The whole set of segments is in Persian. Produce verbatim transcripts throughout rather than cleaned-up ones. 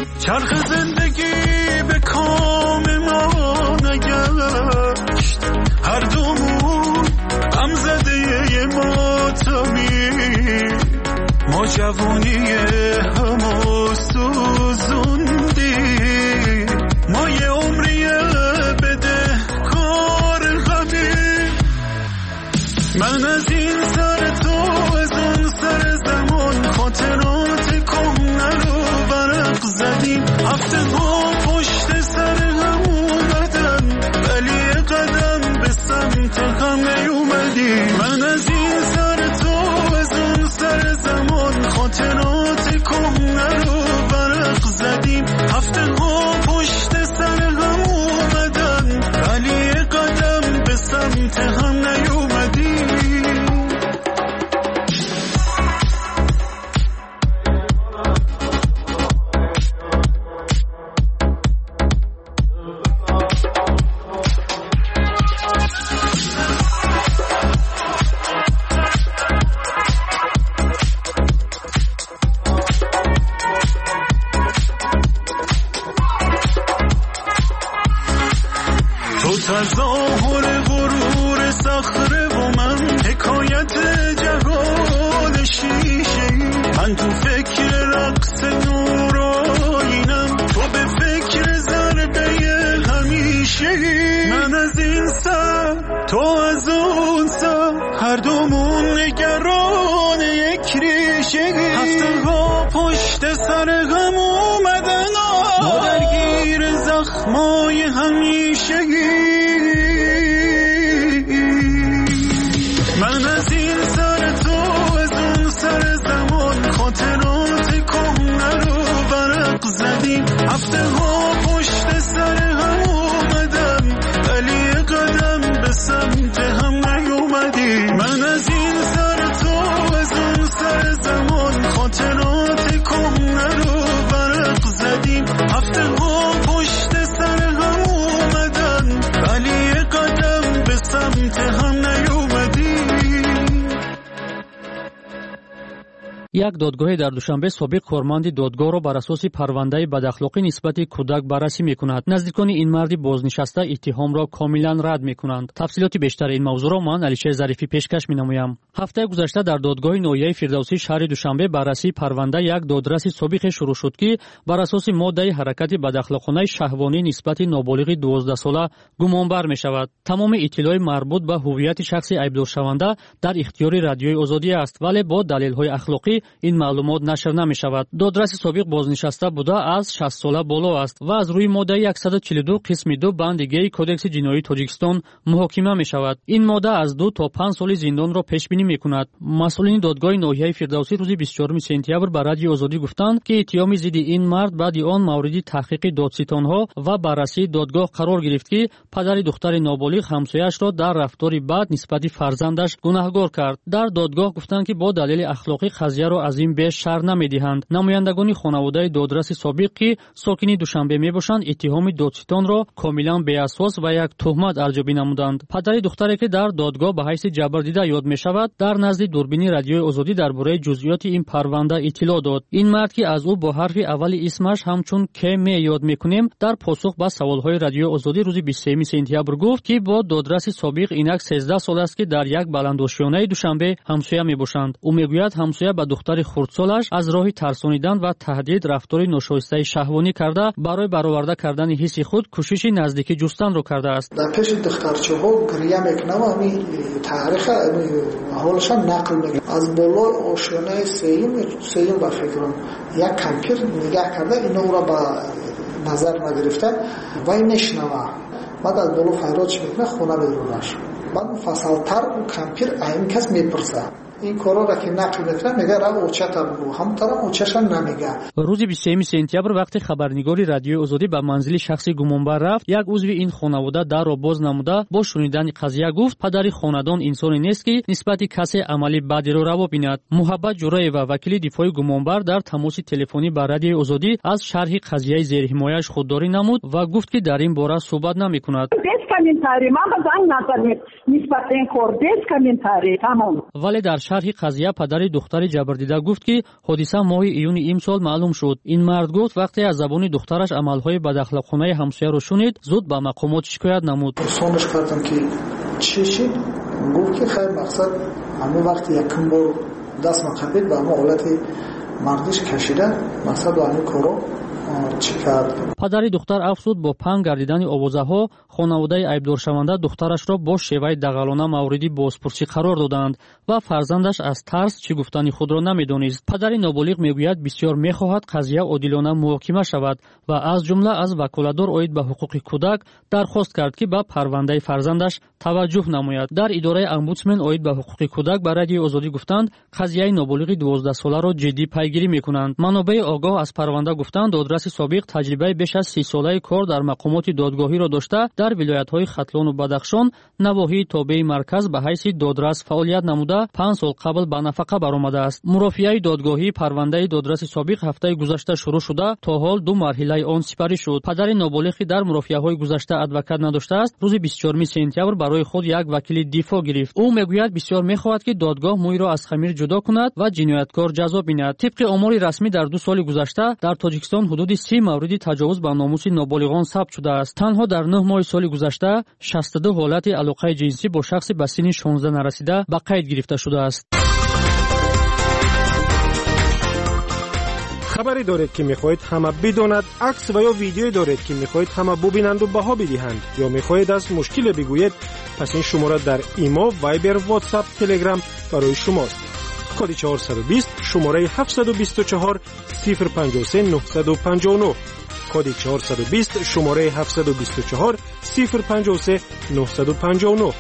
چرخ زندگی به کام ما نگشت، هر دومون غم زده ماتمی، ما جوونی همو سوزوندی، ما یه عمری بده کار غمی. من از این سر تو از اون سر زمان خاطرات کهنه رو برق زدیم، هفته ها پشت سر هم اومدن ولی قدم به سمت هم نیومدی. من از این سر تو از اون سر زمان خاطرات کهنه رو برق زدیم، هفته ها پشت سر هم اومدن ولی قدم به سمت هم نیومدی. تظاهر غرور صخره و من حکایت جهان شیشه، من تو فکر رقص نورانم، تو به فکر ضربه همیشه. من از این سر تو از اون سر، هر دومون نگران یک ریشه، هفته ها پشت سر هم اومدن، ما درگیر زخمای همیشه. من از این سر تو از اون سر زمان خاطرات کهنه رو برق زدیم، هفته ها پشت سر هم اومدن ولی قدم به سمت هم نیومدی. من از این سر تو از اون سر زمان خاطرات کهنه رو برق زدیم، هفته ها پشت سر هم اومدن ولی قدم به سمت هم نیومدی. یک دادگاه در دوشنبه سابق کارمند دادگاه را بر اساس پرونده بداخلاقی نسبت کودک بررسی میکند. نزدیکان این مرد بازنشسته اتهام را کاملا رد میکنند. تفصیلات بیشتر این موضوع را من علیشیر ظریفی پیشکش مینمایم. هفته گذشته در دادگاه ناحیه فردوسی شهر دوشنبه بررسی پرونده یک دادرس سابق شروع شد که بر اساس ماده حرکت بداخلاقانه شهوانی نسبت نابالغ دوازده ساله گمانبر میشود. تمام اطلاعات مربوط به هویت شخصی ایبدارشونده در اختیار رادیوی آزادی است، ولی با دلایل اخلاقی این معلومات نشر نمی شود. دادرس سابق بازنشسته بوده از شصت ساله بالا است و از روی ماده صد و چهل و دو قسم دو بند دیگه کدکس جنایی تاجیکستان محاکمه می شود. این ماده از دو تا پنج سال زندان را پیش بینی می کند. مسئولین دادگاه ناحیه فردوسی روز بیست و چهارم سپتامبر به رادیو آزادی گفتند که اتهام ضد این مرد بعد آن مورد تحقیق دادستانها و بررسی دادگاه قرار گرفت که پدر دختر نابالغ همسایه‌اش را در رفتاری بد نسبت فرزندش گناهکار کرد. در دادگاه گفتند که با دلیل اخلاقی قضیه را از این بیش شرح نمیدهند. نمایندگان خانواده دادرس سابق که ساکن دوشنبه میباشند اتهام دادستان را کاملا بی‌اساس و یک تهمت ارزیابی نمودند. پدر دختری که در دادگاه به حیث جبردیده یاد میشود در نزد دوربین رادیوی آزادی درباره جزئیات این پرونده اطلاع داد. این مرد که از او با حرف اول اسمش همچون که می یاد میکنیم در پاسخ به سوالهای رادیوی آزادی روز بیست و سوم سپتامبر گفت که با دادرس سابق اینک سیزده سال است که در یک بلندآشیانه دوشنبه همسایه میباشند. او میگوید همسایه به دختر خردسالش از راه ترسانیدن و تهدید رفتار ناشایسته شهوانی کرده برای برآورده کردن حس خود کوشش نزدیکی جستن را کرده است. در پیش دخترچه‌ها گریه میکنم و می تاریخ حالش نقل میگم. از بالای آشیانه سیم سیم با فکرم یک کمپیر نگاه کرده اینو را با نظر نگرفته و این نشنوه بعد از بالا فریادش میکنه خونه بیرونش بعد مفصل‌تر اون کمپیر این کس میپرسه این کارا را که نقل میکنه میگه را اوچتا بگو همونطور اوچش نمیگه. روز بیست و سوم سپتامبر وقتی خبرنگاری رادیوی آزادی به منزل شخصی گمانبر رفت یک عضو این خانواده در را باز نموده با شنیدن قضیه گفت پدر خاندان انسانی نیست که نسبت کسی عملی بدی را روا بیند. محبت جورایو وکیل دفاع گمانبر در تماس تلفنی با رادیوی آزادی از شرح قضیه زیر حمایه‌اش خودداری نمود و گفت که در این باره صحبت نمیکند. комментарий من ба занг назанед нисбат ин кордес комментарий тамом. вале дар шарҳи қазия падари духтари ҷабрдида гуфт ки ҳодиса моҳи июни имсол маълум шуд. ин мард гуфт вақте аз забони духтараш амалҳои бадахлоқонаи ҳамсояро шунид зуд ба мақомот шикоят намуд. сонаш кардам ки чӣ шид гуфт ки хайр мақсад ҳамин вақти якум бор даст мақабид ба ҳамин ҳолати мардиш кашида мақсад ба ҳамин коро чӣ кард. падари духтар афзуд бо панг гардидани овозаҳо хонаводаи айбдоршаванда духтарашро бо шеваи дағалона мавриди бозпурсӣ қарор доданд ва фарзандаш аз тарс чӣ гуфтани худро намедонист. падари ноболиғ мегӯяд бисёр мехоҳад қазия одилона муҳокима шавад ва аз ҷумла аз ваколадор оид ба ҳуқуқи кӯдак дархост кард ки ба парвандаи фарзандаш таваҷҷӯҳ намояд. дар идораи омбудсмен оид ба ҳуқуқи кӯдак ба радиои озодӣ гуфтанд қазияи ноболиғи дувоздаҳсоларо ҷиддӣ пайгирӣ мекунанд. манобаи огоҳ аз парванда гуфтанд додраси собиқ таҷрибаи беш аз сисолаи кор дар мақомоти додгоҳиро дошта дар вилоятҳои хатлону бадахшон навоҳии тобеи марказ ба ҳайси додрас фаъолият намуда панҷ сол қабл ба нафақа баромадааст. мурофиаи додгоҳӣ парвандаи додраси собиқ ҳафтаи гузашта шурӯъ шуда то ҳол ду марҳилаи он сипарӣ шуд. падари ноболиғ ки дар мурофиаҳои гузашта адвокат надоштааст рӯзи бисёр чорум сентябр барои худ як вакили дифоъ гирифт. ӯ мегӯяд бисёр мехоҳад ки додгоҳ мӯйро аз хамир ҷудо кунад ва ҷинояткор ҷазо бинад. тибқи омори расмӣ дар ду соли гузашта дар тоҷикистон ҳудуди си мавриди таҷовуз ба номуси ноболиғон сабт шудааст. танҳо дар нӯҳ моҳи соли гузашта шасту ду ҳолати алоқаи ҷинсӣ бо шахси ба синни шонздаҳ нарасида ба қайд гирифта шудааст. хабаре доред ки мехоҳед ҳама бидонад, акс ва ё видеое доред ки мехоҳед ҳама бубинанду баҳо бидиҳанд ё мехоҳед аз мушкиле бигӯед, пас ин шумора дар имо, вайбер, ватсап, телеграм барои шумост. коди чаҳорсаду бист шумораи ҳафтсаду бисту чаҳор сифр панҷоҳ се нуҳсаду панҷоҳ нӯҳ коди чаҳорсаду бист шумораи ҳафтсаду бисту чаҳор сифр панҷоҳ се нуҳсаду панҷоҳ нӯҳ.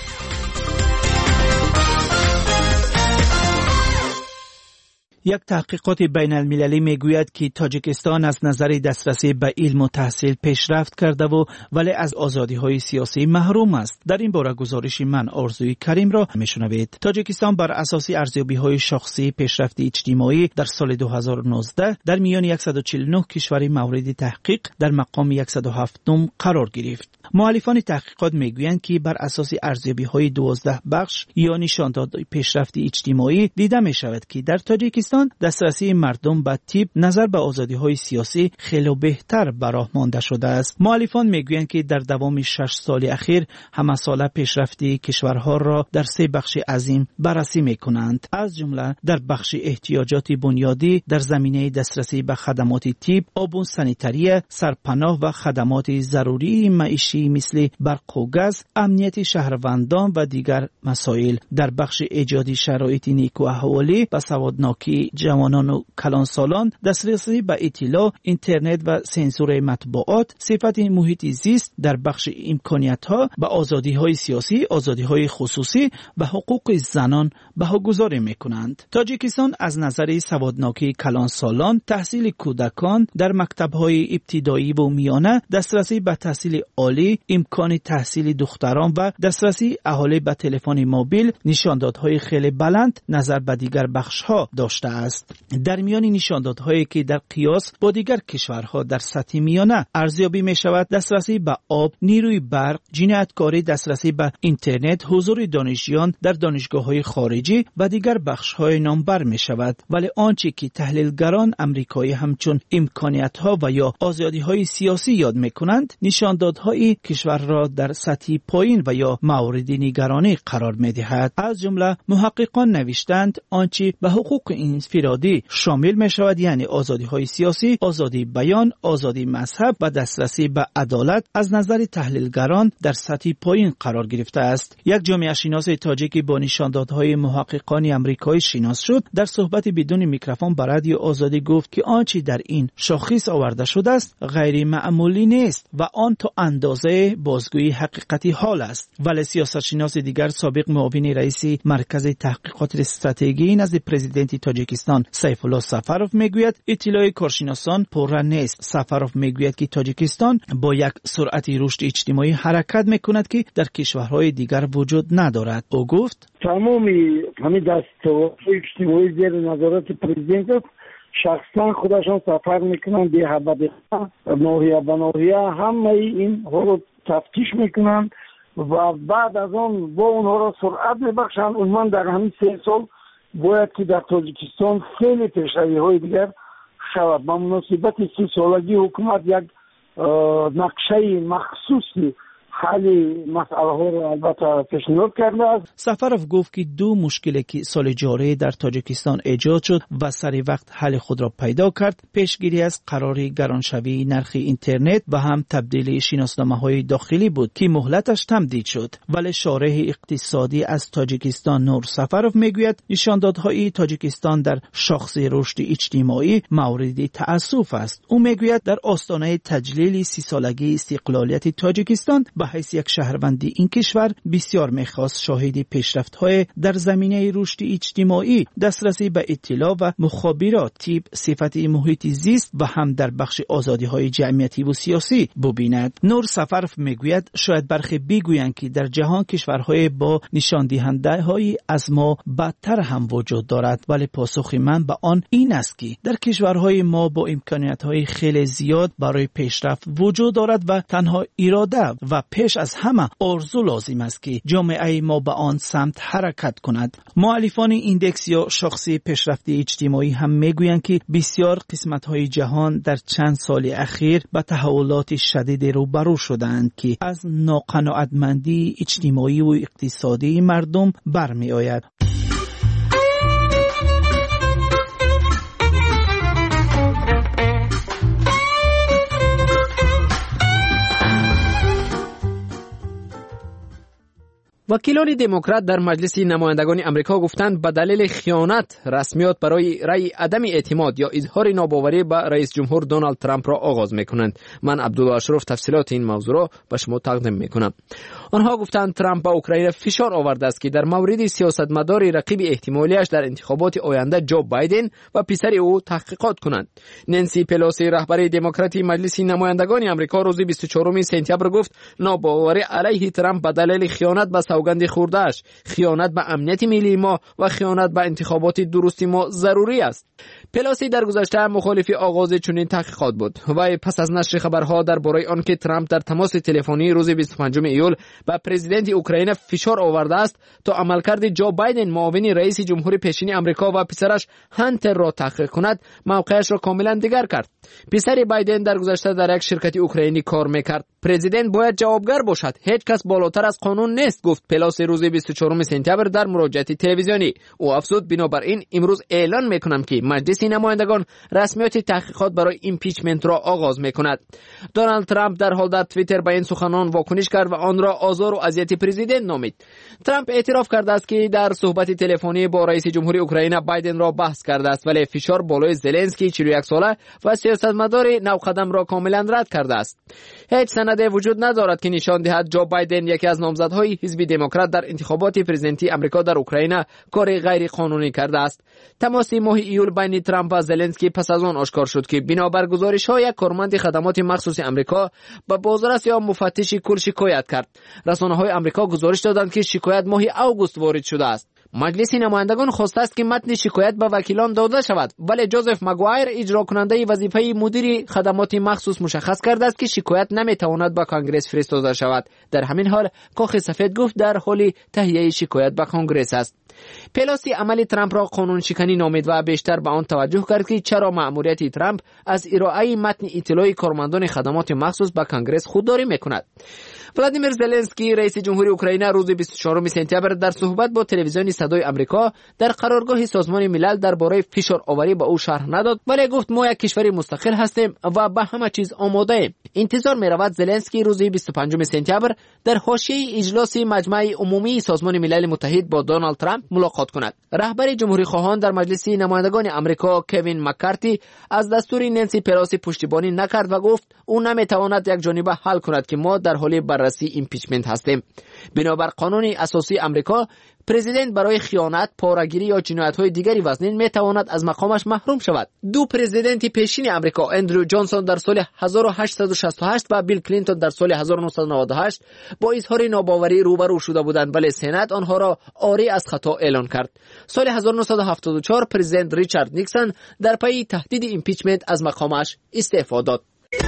یک تحقیقات بین المللی میگوید که تاجیکستان از نظر دسترسی به علم و تحصیل پیشرفت کرده و ولی از آزادی های سیاسی محروم است. در این باره گزارش من آرزوی کریم را میشنوید. تاجیکستان بر اساس ارزیابی های شخصی پیشرفت اجتماعی در سال دو هزار و نوزده در میان صد و چهل و نه کشور مورد تحقیق در مقام صد و هفت قرار گرفت. مؤلفان تحقیقات میگویند که بر اساس ارزیابی های دوازده بخش یا نشانداد پیشرفت اجتماعی دیده می شود که در تاجیکستان دسترسی مردم به طب نظر به آزادی های سیاسی خیلی بهتر به راه مانده شده است. مؤلفان میگویند که در دوام شش سال اخیر همه ساله پیشرفتی کشورها را در سه بخش عظیم بررسی میکنند، از جمله در بخش احتیاجات بنیادی در زمینه دسترسی به خدمات طب، آب و سانیتری، سرپناه و خدمات ضروری معیشی مثل برق و گاز، امنیت شهروندان و دیگر مسائل. در بخش ایجاد شرایط نیکو احوالی و سوادناکی جوانان و کلانسالان، دسترسی به اطلاع، اینترنت و سنسور مطبوعات، صفت محیط زیست. در بخش امکانیت‌ها به آزادی‌های سیاسی، آزادی‌های خصوصی و حقوق زنان بهاگذاری می‌کنند. تاجیکستان از نظر سوادناکی کلانسالان، تحصیل کودکان در مکتب‌های ابتدایی و میانه، دسترسی به تحصیل عالی، امکان تحصیل دختران و دسترسی اهالی به تلفن موبیل نشاندادهای خیلی بلند نظر به دیگر بخش‌ها داشته است. در میان نشاندادهایی که در قیاس با دیگر کشورها در سطح میانه ارزیابی می شود، دسترسی به آب، نیروی برق، جنایتکاری، دسترسی به اینترنت، حضور دانشجویان در دانشگاه‌های خارجی و دیگر بخش‌های نامبر می شود. ولی آنچه که تحلیلگران آمریکایی همچون امکانیت‌ها و یا آزادی‌های سیاسی یاد می‌کنند، نشاندادهای کشور را در سطح پایین و یا مورد نگرانی قرار می‌دهد. از جمله محققان نوشتند آنچه به حقوق انفرادی شامل می شود، یعنی آزادی‌های سیاسی، آزادی بیان، آزادی مذهب و دسترسی به عدالت، از نظر تحلیلگران در سطح پایین قرار گرفته است. یک جامعه شناس تاجیکی با نشاندادهای محققان آمریکایی شناس شد در صحبت بدون میکروفون با رادیو آزادی گفت که آنچه در این شاخص آورده شده است غیر معمولی نیست و آن تا اندازه بازگویی حقیقتی حال است. ولی سیاستشناس دیگر سابق معاون رئیس مرکز تحقیقات استراتژی نزد پرزیدنت تاجیکستان سیف الله سفروف میگوید اطلاع کارشناسان پررنگ نیست. سفروف میگوید که تاجیکستان با یک سرعت رشد اجتماعی حرکت میکند که در کشورهای دیگر وجود ندارد. او گفت تمامی همین دستاوردهای اجتماعی زیر نظارت پرزیدنت شخصا خودشان سفر میکنن دیه به دیه، ناحیه به ناحیه، همه این ها رو تفتیش میکنن و بعد از اون با اونها رو سرعت میبخشن. اون در همین سه سال باید که در تاجیکستان خیلی پیشروی های دیگر شود. با مناسبت سی سالگی حکومت یک نقشه مخصوصی حالی مسئله ها رو البته پیشنهاد کرده است. سفروف گفت که دو مشکلی که سال جاری در تاجیکستان ایجاد شد و سری وقت حل خود را پیدا کرد، پیشگیری از قرار گرانشوی نرخ اینترنت و هم تبدیل شناسنامه های داخلی بود که مهلتش تمدید شد. ولی شارح اقتصادی از تاجیکستان نور سفروف میگوید نشاندادهای تاجیکستان در شاخص رشد اجتماعی مورد تأسف است. او میگوید در آستانه تجلیل سی سالگی استقلالیت تاجیکستان به حیث یک شهروندی این کشور بسیار میخواست شاهد پیشرفت‌های در زمینه رشد اجتماعی، دسترسی به اطلاع و مخابرات، تیپ صفت محیط زیست و هم در بخش آزادی‌های جمعیتی و سیاسی ببیند. نور سفروف میگوید شاید برخی بگویند که در جهان کشورهای با نشان دهنده‌های از ما بدتر هم وجود دارد، ولی پاسخ من به آن این است که در کشورهای ما با امکانیت‌های خیلی زیاد برای پیشرفت وجود دارد و تنها اراده و پیش از همه آرزو لازم است که جامعه ما به آن سمت حرکت کند. مؤلفان ایندکس یا شاخص پیشرفت اجتماعی هم میگویند که بسیار قسمت‌های جهان در چند سال اخیر به تحولات شدید روبرو شدند که از ناقناعتمندی اجتماعی و اقتصادی مردم برمی آید. وکیلان دموکرات در مجلس نمایندگان آمریکا گفتند به دلیل خیانت رسمیات برای رأی عدم اعتماد یا اظهار ناباوری به رئیس جمهور دونالد ترامپ را آغاز میکنند. من عبدالله اشرف تفصیلات این موضوع را به شما تقدیم میکنم. آنها گفتند ترامپ به اوکراین فشار آورده است که در مورد سیاستمدار رقیب احتمالیش در انتخابات آینده جو بایدن و پسر او تحقیقات کنند. نانسی پلوسی رهبر دموکراتی مجلس نمایندگان آمریکا روز بیست و چهارم سپتامبر گفت ناباوری علیه ترامپ به دلیل خیانت به سوگند خورده‌اش، خیانت به امنیت ملی ما و خیانت به انتخابات درست ما ضروری است. پلاسی در گذشته مخالف آغاز چنین تحقیقات بود و پس از نشر خبرها درباره آنکه ترامپ در تماس تلفنی روز بیست و پنجم ایول به پرزیدنت اوکراین فشار آورده است تا عملکرد جو بایدن معاون رئیس جمهور پیشین آمریکا و پسرش هانتر را تحقیق کند، موقعش را کاملا دیگر کرد. پسر بایدن در گذشته در یک شرکت اوکراینی کار میکرد. پرزیدنت باید جوابگر باشد، هیچ کس بالاتر از قانون نیست، گفت پلاسی روز بیست و چهارم سپتامبر در مراجعه تلویزیونی. او افزود بنابراین امروز اعلان میکنم که مجلس نمایندگان رسمیات تحقیقات برای ایمپیچمنت را آغاز میکند. دونالد ترامپ در حال در توییتر به این سخنان واکنش کرد و آن را آزار و اذیت پرزیدنت نامید. ترامپ اعتراف کرده است که در صحبت تلفنی با رئیس جمهور اوکراین بایدن را بحث کرده است، ولی فشار بالای زلنسکی چهل و یک ساله و سیاستمدار نوقدم را کاملا رد کرده است. هیچ سندی وجود ندارد که نشان دهد جو بایدن یکی از نامزدهای حزب دموکرات در انتخابات پرزیدنتی آمریکا در اوکراین کار غیر قانونی کرده است. تماس ماه ایول بین ترامپ و زلنسکی پس از آن آشکار شد که بنابر گزارش‌های یک کارمند خدمات مخصوص آمریکا به بازرس یا مفتش کل شکایت کرد. رسانه‌های آمریکا گزارش دادند که شکایت ماه اوگوست وارد شده است. مجلس نمایندگان خواسته است که متن شکایت به وکیلان داده شود، ولی جوزف مگوایر اجرا کننده وظیفه مدیر خدمات مخصوص مشخص کرده است که شکایت نمیتواند به کانگرس فرستاده شود. در همین حال کاخ سفید گفت در حال تهیه شکایت به کانگرس است. پلاسی عمل ترامپ را قانون شکنی نامید و بیشتر به آن توجه کرد که چرا مأموریت ترامپ از ارائه متن اطلاع کارمندان خدمات مخصوص به کانگرس خودداری میکند. ولادیمیر زلنسکی رئیس جمهور اوکراین روز بیست و چهارم سپتامبر در صحبت با تلویزیون صدای آمریکا در قرارگاه سازمان ملل درباره فشار آوری به او شرح نداد، ولی گفت ما یک کشور مستقل هستیم و به همه چیز آماده ایم. انتظار می رود زلنسکی روز بیست و پنجم سپتامبر در حاشیه اجلاس مجمع عمومی سازمان ملل متحد با دونالد ترامپ ملاقات کند. رهبر جمهوری خواهان در مجلس نمایندگان آمریکا کوین مکارتی از دستور نانسی پلوسی پشتیبانی نکرد و گفت او نمیتواند یک جانبه حل کند که ما در حال بررسی ایمپیچمنت هستیم. بنابر قانون اساسی آمریکا پرزیدنت برای خیانت، پاره‌گیری یا جنایت‌های دیگری وزنین می‌تواند از مقامش محروم شود. دو پرزیدنت پیشین آمریکا، اندرو جانسون در سال هزار و هشتصد و شصت و هشت و بیل کلینتون در سال هزار و نهصد و نود و هشت با اظهار ناباوری روبرو شده بودند، ولی سنا آنها را عاری از خطا اعلان کرد. سال هزار و نهصد و هفتاد و چهار پرزیدنت ریچارد نیکسون در پی تهدید ایمپیچمنت از مقامش استعفا داد.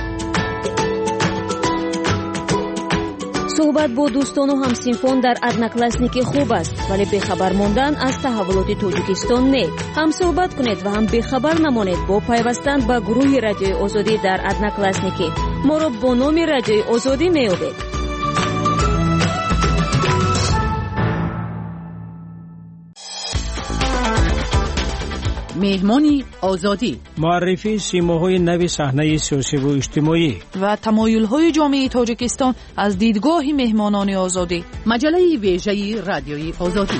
صحبت با دوستان و همسینفان در ادناکلاسنیکی خوب است، ولی بخبر ماندن از تحولات تاجیکستان نه. هم صحبت کنید و هم بخبر نمانید با پیوستن به گروه رادیوی آزادی در ادناکلاسنیکی. ما را با نام رادیوی آزادی میابید. مهمانی آزادی، معرفی سیماهای نوی صحنه سیاسی و اجتماعی و تمایل‌های جامعه تاجیکستان از دیدگاه مهمانان آزادی. مجله ویژه رادیوی آزادی.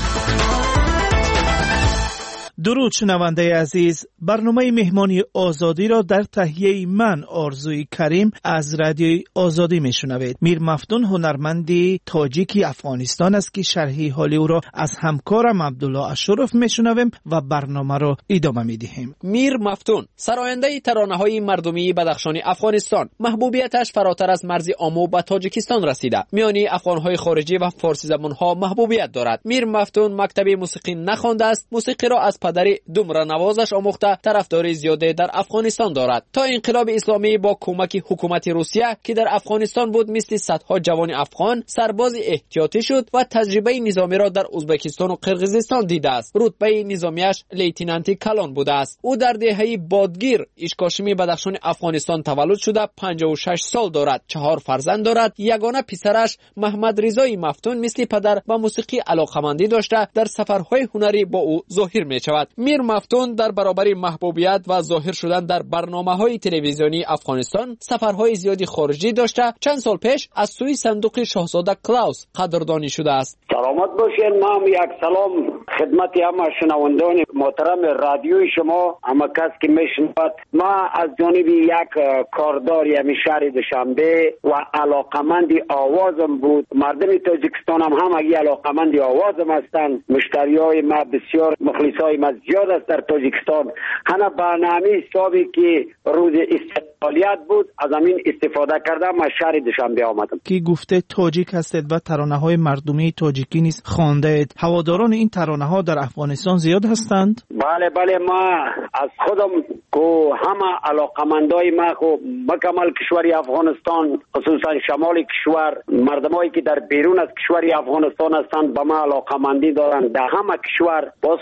درود شنونده عزیز، برنامه مهمانی آزادی را در تهیه من آرزوی کریم از رادیوی آزادی میشنوید. میر مفتون هنرمندی تاجیکی افغانستان است که شرحی حالی او را از همکارم عبدالله اشرف میشنویم و برنامه را ادامه میدهیم. میر مفتون سراینده ترانه‌های مردمی بدخشان افغانستان، محبوبیتش فراتر از مرز آمو به تاجیکستان رسیده. میانی افغان‌های خارجی و فارسی زبان‌ها محبوبیت دارد. میر مفتون مکتب موسیقی نخوانده است، موسیقی را از پدر دومره نوازش آموخته طرفداری زیاده در افغانستان دارد. تا انقلاب اسلامی با کمک حکومت روسیه که در افغانستان بود، مثل صدها جوان افغان سرباز احتیاطی شد و تجربه نظامی را در ازبکستان و قرقیزستان دیده است. رتبه نظامیش لیتنانتی کلان بوده است. او در دهه بادگیر اشکاشمی بدخشان افغانستان تولد شده، پنجاه و شش سال دارد، چهار فرزند دارد. یگانه پسرش محمد رضای مفتون مثل پدر به موسیقی علاقه‌مندی داشته، در سفرهای هنری با او ظاهر می‌شود. میر مفتون در برابر محبوبیت و ظاهر شدن در برنامه‌های تلویزیونی افغانستان سفرهای زیادی خارجی داشته. چند سال پیش از سوی صندوق شاهزاده کلاوس قدردانی شده است. سلامت باشین. ما یک سلام خدمت همه شنوندگان محترم رادیوی شما، همه کس که میشنود. ما از جانب یک کاردار یعنی شهر دوشنبه و علاقمند آوازم بود، مردم تاجیکستان هم همگی علاقمند آوازم هستند. مشتریای ما بسیار، مخلصای ما زیاد است در تاجیکستان. هنه برنامه حسابی که روز استقلالیت بود از همین استفاده کردم. ما شهر دوشنبه آمدم. کی گفته تاجیک هستید و ترانه‌های مردمی تاجیکی نیز خوانده اید. هواداران این ترانه‌ها در افغانستان زیاد هستند؟ بله بله، ما از خودم کو همه علاقمندای ما کو مکمل کشوری افغانستان، خصوصا شمال کشور، مردمایی که در بیرون از کشوری افغانستان هستند به ما علاقمندی دارند. در همه کشور باز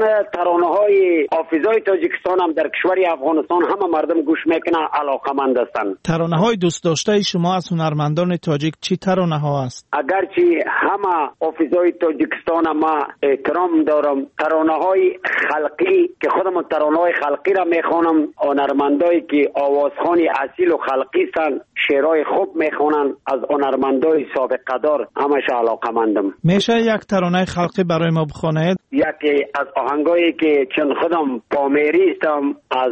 ترانه‌های حافظای تاجیکستان هم در کشوری افغانستان همه مردم گوش میکنن، علاقمند هستند. ترانه‌های دوست داشته شما از هنرمندان تاجیک چی ترانه‌ها است؟ اگرچه همه حافظای تاجیکستان ما احترام دارم، ترانه‌های خلقی که خودم ترانه‌های خلقی را میخوانم، هنرمندایی که آوازخوانی اصیل و خلقی هستند، شعرهای خوب میخوانند، از هنرمندای سابقه دار همش علاقمندم. میشه یک ترانه خلقی برای ما بخوانید؟ یکی از آهنگایی که چون خودم پامیری هستم، از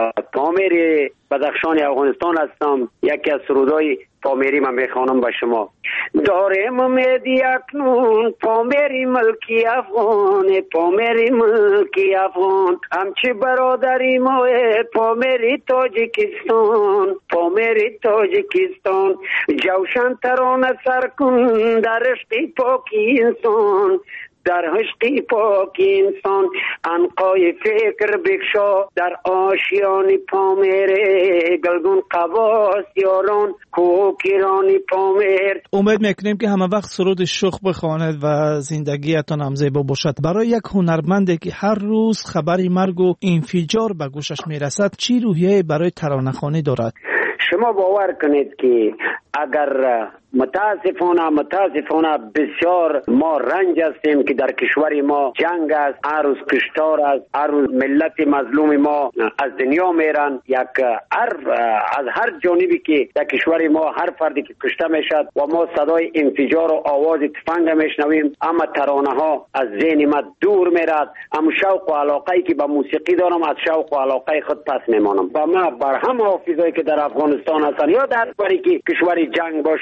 پامیر بدخشان افغانستان هستم، یکی از سرودای پامیری من میخوانم با شما. دارم امیدی اکنون پامیری ملکی افغان، پامیری ملکی افغان، همچی برادری ما پامیری تاجیکستان، پامیری تاجیکستان، جوشن ترانه سر کن در عشق پاکی انسان، در عشق پاک انسان، عنقای فکر بکشا در آشیان پامیره، گلگون قواس یاران کوکیرانی پامیر. امید میکنیم که همه وقت سرود شوخ بخواند و زندگیتان هم زیبا باشد. برای یک هنرمندی که هر روز خبری مرگ و انفجار به گوشش میرسد چی روحیه برای ترانه‌خوانی دارد؟ شما باور کنید که اگر متاسفانه متاسفانه بسیار ما رنج هستیم که در کشور ما جنگ است، هر روز کشتار است، هر روز ملت مظلوم ما از دنیا میرن. یک هر از هر جانبی که در کشور ما هر فردی که کشته میشد و ما صدای انفجار و آواز تفنگ میشنویم، اما ترانه ها از ذهن ما دور میرد. اما شوق و علاقه که به موسیقی دارم از شوق و علاقه خود پس میمانم. و ما بر هم حافظایی که در افغانستان هستند یا در بری که کشور جنگ باشد، بله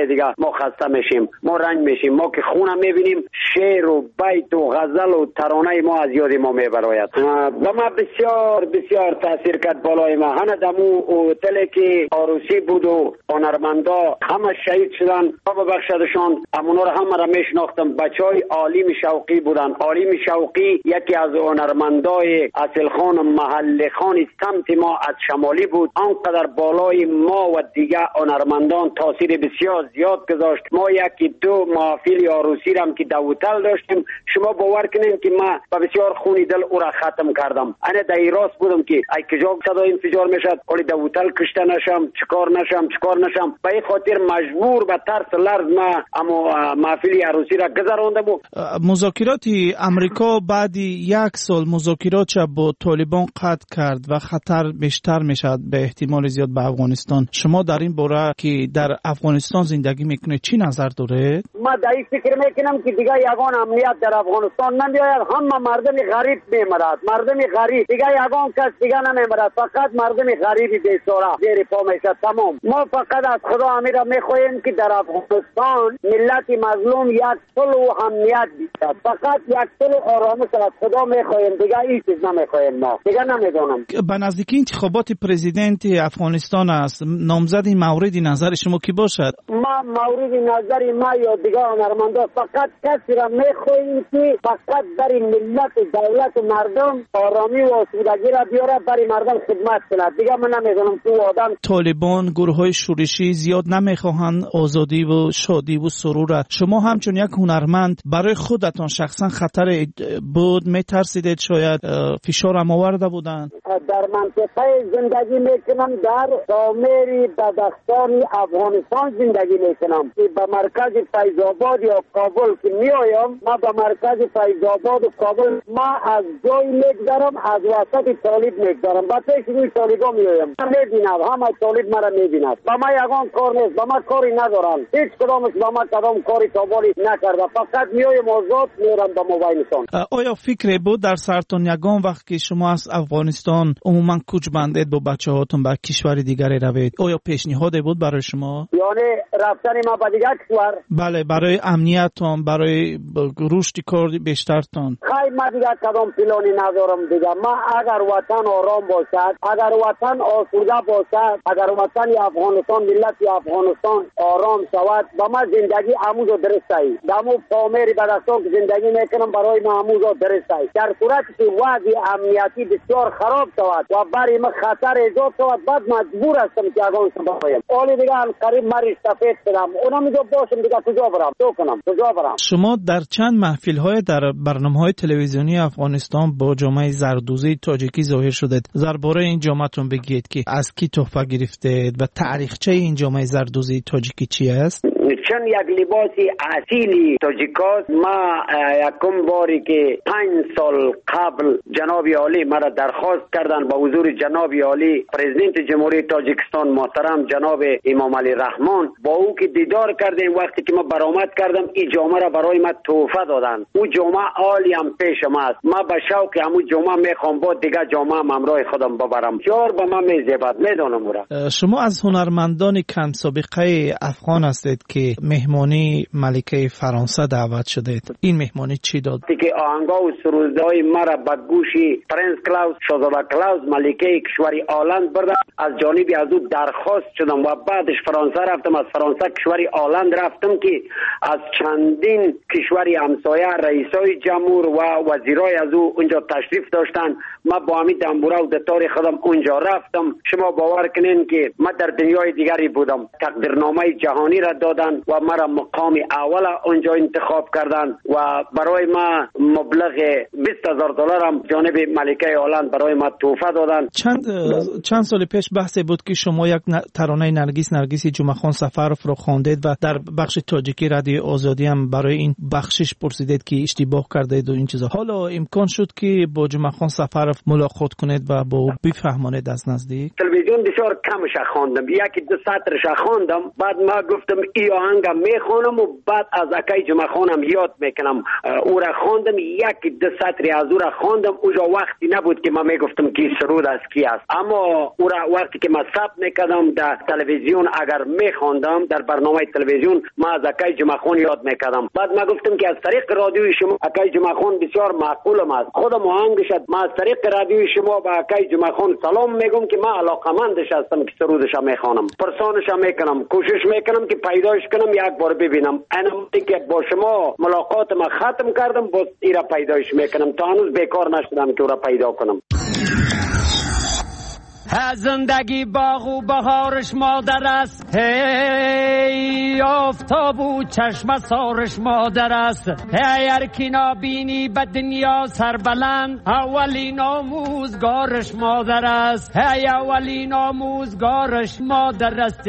نمیکنه دیگه ما خسته میشیم، ما رنج میشیم. ما که خونه میبینیم شعر و بیت و غزل و ترانه ما از یاد ما میبراید. با ما بسیار بسیار تاثیر کرد بالای ما. هنه دمو هتلی که عروسی بود و هنرمندا همه شهید شدن، بابا بخشدشان. امونا رو همه را میشناختم. بچهای عالم شوقی بودن. عالم شوقی یکی از هنرمندای اصل خان محل خان سمت ما از شمالی بود. آنقدر بالای ما و دیگه هنرمندان تاثیر بسیار زیاد گذاشت. ما یکی دو محافل عروسی را که در هتل داشتیم. شما باور کنین که ما با بسیار خونی دل او را ختم کردم. انا در راست بودم که ای کجا صدا انفجار میشد، ولی در هتل کشته نشم، چیکار نشم چیکار نشم. به این خاطر مجبور به ترس لرز ما اما محفل عروسی را گذراندم. مذاکرات امریکا بعد یک سال مذاکرات با طالبان قطع کرد و خطر بیشتر میشد به احتمال زیاد به افغانستان. شما در این باره که در افغانستان زندگی میکنه چی نظر داره؟ ما در این فکر میکنم که دیگه یگان امنیت در افغانستان نمیآید. همه مردم غریب میمرد، مردم غریب دیگه یگان کس دیگه نمیمرد، فقط مردم غریبی بیچاره زیر پا میشه. تمام. ما فقط از خدا امیر میخواهیم که در افغانستان ملت مظلوم یک صلح و امنیت بیشتر، فقط یک صلح و آرامش از خدا میخواهیم، دیگه هیچ چیز نمیخواهیم. ما دیگه نمیدونم. به نزدیکی انتخابات پرزیدنت افغانستان است. نامزد مورد نظر شما کی باشد؟ ما مورد نظر ما یا دیگه هنرمندا فقط کسی را میخواهیم که فقط برای ملت دولت و مردم آرامی و آسودگی را بیاره، برای مردم خدمت کنه. دیگه من نمیدونم تو آدم. طالبان گروه های شورشی زیاد نمیخواهند آزادی و شادی و سرور. شما همچون یک هنرمند برای خودتان شخصا خطر بود میترسیدید؟ شاید فشار هم آورده بودند؟ در منطقه زندگی میکنم، در سامری بدخشان افغانستان زندگی میکنم که به مرکز فیض آباد یا کابل که میایم. ما به مرکز فیض آباد و کابل ما از جای میگذرم، از وسط طالب میگذرم، با پیش روی طالبا میایم. من میبینم همه طالب مرا میبیند. با ما یگان کار نیست، با ما کاری ندارن، هیچ کدامش با ما کدام کاری تابالی نکرده. فقط میایم آزاد میرم به موبایلشان. آیا فکری بود در سرتون یگان وقت که شما از افغانستان عموما کوچ بندید با بچه هاتون به کشور دیگری روید، آیا پیشنهادی بود برای شما؟ یعنی رفتن ما به دیگر کشور؟ بله، برای امنیتتان، برای رشد کار بیشترتان. خیلی ما دیگر کدام پلانی ندارم دیگه. ما اگر وطن آرام باشد، اگر وطن آسوده باشد، اگر وطن افغانستان ملت افغانستان آرام شود، با ما زندگی عمود و درست است. دمو پامری بدستان که زندگی میکنم برای ما عمود و درست است. در صورتی که وضع امنیتی بسیار خراب شود و برای ما خطر ایجاد شود، بعد مجبور هستم که افغانستان باید. اولی دیگه قریب مریض سفید شدم، اونا میگه باشم دیگه کجا برم، تو کنم کجا برم. شما در چند محفل های در برنامه های تلویزیونی افغانستان با جامعه زردوزی تاجیکی ظاهر شدید. درباره این جامعهتون بگید که از کی تحفه گرفتید و تاریخچه این جامعه زردوزی تاجیکی چی است؟ چون یک لباسی اصیلی تاجیکاست. ما یکم باری که پنج سال قبل جناب عالی مرا درخواست کردن با حضور جناب عالی پرزیدنت جمهوری تاجیکستان محترم جناب امام علی رحمان، با او که دیدار کردیم وقتی که ما برآمد کردم این جامعه را برای ما تحفه دادن. او جامعه عالی هم پیش ما است. ما به شوق همو جامعه میخوام با دیگه جامعه هم همراه خودم ببرم. چهار به ما میزبد میدونم اورا. شما از هنرمندان کم سابقه افغان هستید که مهمانی ملکه فرانسه دعوت شدید. این مهمانی چی داد؟ که آهنگا و سرودهای مرا به گوشی پرنس کلاوس شاهزاده کلاوس ملکه کشوری آلند بردم. از جانب از او درخواست شدم و بعدش فرانسه رفتم. از فرانسه کشوری آلند رفتم که از چندین کشوری همسایه رئیسای جمهور و وزیرای از او اونجا تشریف داشتن. ما با همین دنبوره و دتار خودم اونجا رفتم. شما باور کنین که ما در دنیای دیگری بودم. تقدیرنامه جهانی را دادن و مرا مقام اول اونجا انتخاب کردن و برای ما مبلغ بیست هزار دلار هم جانب ملکه هلند برای ما تحفه دادن. چند چند سال پیش بحث بود که شما یک ترانه نرگس نرگس جمعه خان سفرف را خواندید و در بخش تاجیکی رادیو آزادی هم برای این بخشش پرسیدید که اشتباه کردید و این چیزا. حالا امکان شد که با جمعه خان سفرف ملاقات کنید و با او بفهمانید از نزدیک؟ تلویزیون بسیار کمش خواندم، یکی دو سطرش خواندم. بعد ما گفتم ای آهنگ آهنگ میخوانم و بعد از اکای جمعه خانم یاد میکنم. او را خواندم، یک دو سطری از او را خواندم. اوجا وقتی نبود که من میگفتم کی سرود است کی است، اما او را وقتی که من ثبت میکردم در تلویزیون اگر میخواندم در برنامه تلویزیون، من از اکای جمعه خان یاد میکردم. بعد من گفتم که از طریق رادیوی شما اکای جمعه خان بسیار معقولم است، خودم آهنگ شد. من از طریق رادیوی شما با اکای جمعه خان سلام میگم که من علاقمندش هستم که سرودش میخوانم، پرسانش میکنم، کوشش میکنم که پیداش کنم یک بار ببینم. انا که با شما ملاقات ما ختم کردم، باز ایرا پیداش میکنم، تا هنوز بیکار نشدم که او را پیدا کنم. زندگی باغ و بهارش مادر است، هی آفتاب و چشم سارش مادر است. هی هر کی نابینی به دنیا سربلند، اولین آموزگارش مادر است. هی اولین آموزگارش مادر است.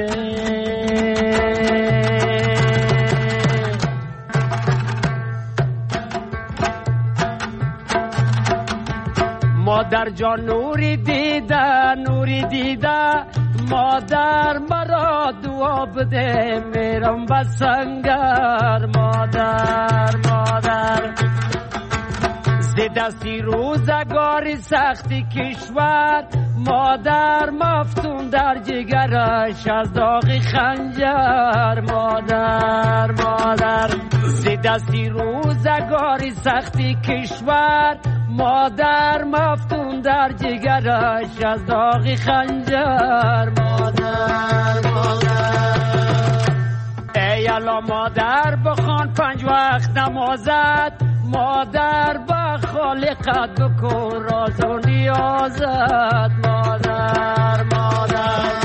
مادر جان نوری دیده نوری دیده، مادر مرا دعا بده میرم به سنگر. مادر مادر زی دستی روزگاری سختی کشور، مادر مفتون در جگرش از داغ خنجر. مادر مادر زی دستی روزگاری سختی کشور، مادر مفتون در جگرش از داغ خنجر. مادر مادر ای الا مادر بخوان پنج وقت نمازت، مادر با خالقت بکن راز و نیازت. مادر مادر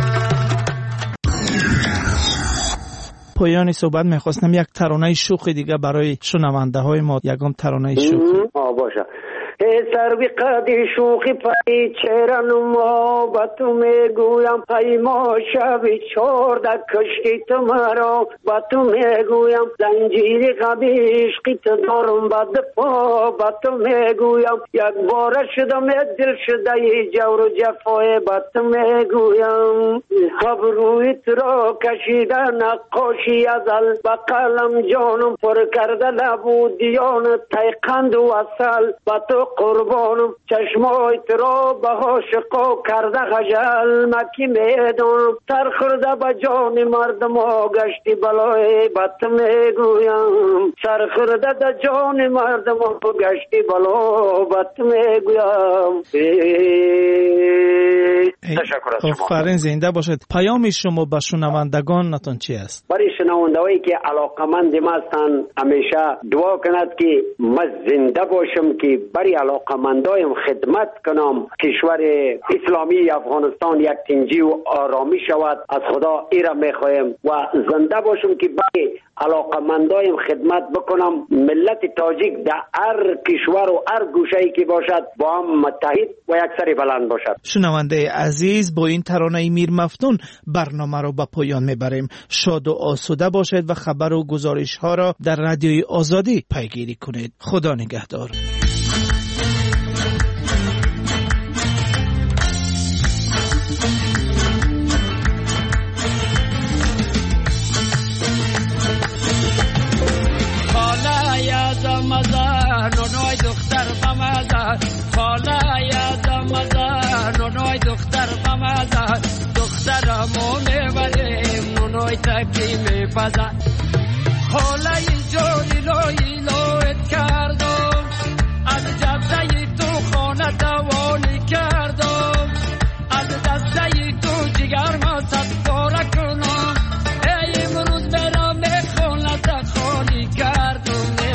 پایان صحبت میخواستم یک ترانه شوخ دیگه برای شنونده های ما، یکم ترانه شوخ. آه باشه. ای سروی قدی شوخی پای چهره نما، با تو میگویم ای ما شبی چارده کشتی تو مرا، با تو میگویم زنجیری قبی عشقی تو دارم بد پا، با تو میگویم یک بار شدم دل شده ای جور و جفای، با تو میگویم ابروی تو را کشیده نقاشی ازل، با قلم جانم پر کرده لبو دیان تیقند و اصل، با تو قربانم چشمای ترا به عاشقا کرده خجل، مکی میدونم تر خورده به جان مردم ها گشتی بلای، بط میگویم سر خورده به جان مردم ها گشتی بلا، بط میگویم. تشکر از شما. آفرین، زنده باشد. پیام شما به شنوندگان نتون چی است؟ برای شنوندهایی که علاقمند ما هستند همیشه دعا کند که من زنده باشم که برای علاقمندایم خدمت کنم، کشور اسلامی افغانستان یک تنجی و آرامی شود. از خدا ایرا میخوایم و زنده باشم که برای علاقمندایم خدمت بکنم. ملت تاجیک در هر کشور و هر گوشه‌ای که باشد با هم متحد و یک سری بلند باشد. شنونده عزیز، با این ترانه میر مفتون برنامه رو به پایان میبریم. شاد و آسوده باشید و خبر و گزارش ها را در رادیوی آزادی پیگیری کنید. خدا نگهدار. نونای دختر بمزه، خاله یادم مزه، نونای دختر بمزه، دخترمو میبریم نونای تکی میپزه. خاله جوری لوی لویت کردم، از جبزه تو خانه دوانی کردم، از دسته تو جگر ما صد باره کنم، ای امروز برام میخونه خالی کردم.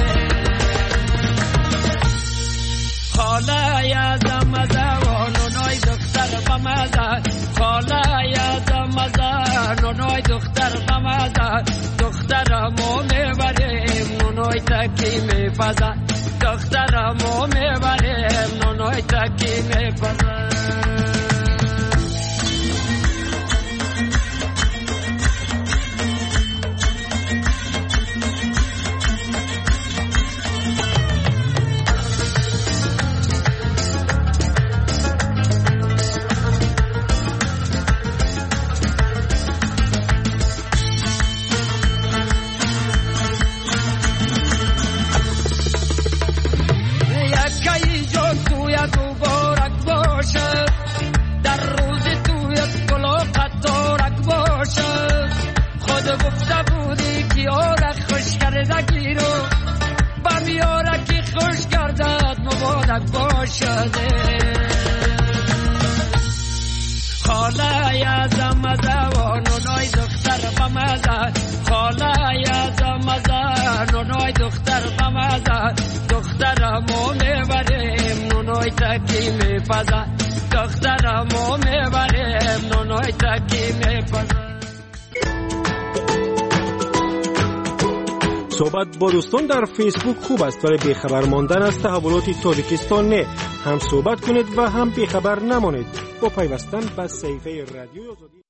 خاله یادم مزه و نونای دختر بمزه، خاله یادم مزه نونای دختر بمزه، دخترمو میبریم نونای تکی میپزه، دخترمو میبریم نونای تکی میپزه. شده خاله یازم مزه و نونای دختر بمزه خاله یازم مزه نونای دختر بمزه دخترمو میبریم نونای تکی میپزه دخترمو میبریم نونای تکی میپزه. صحبت با دوستان در فیسبوک خوب است ولی بیخبر ماندن از تحولات تاجیکستان نه. هم صحبت کنید و هم بیخبر نمانید. با پیوستن به صفحه رادیوی آزادی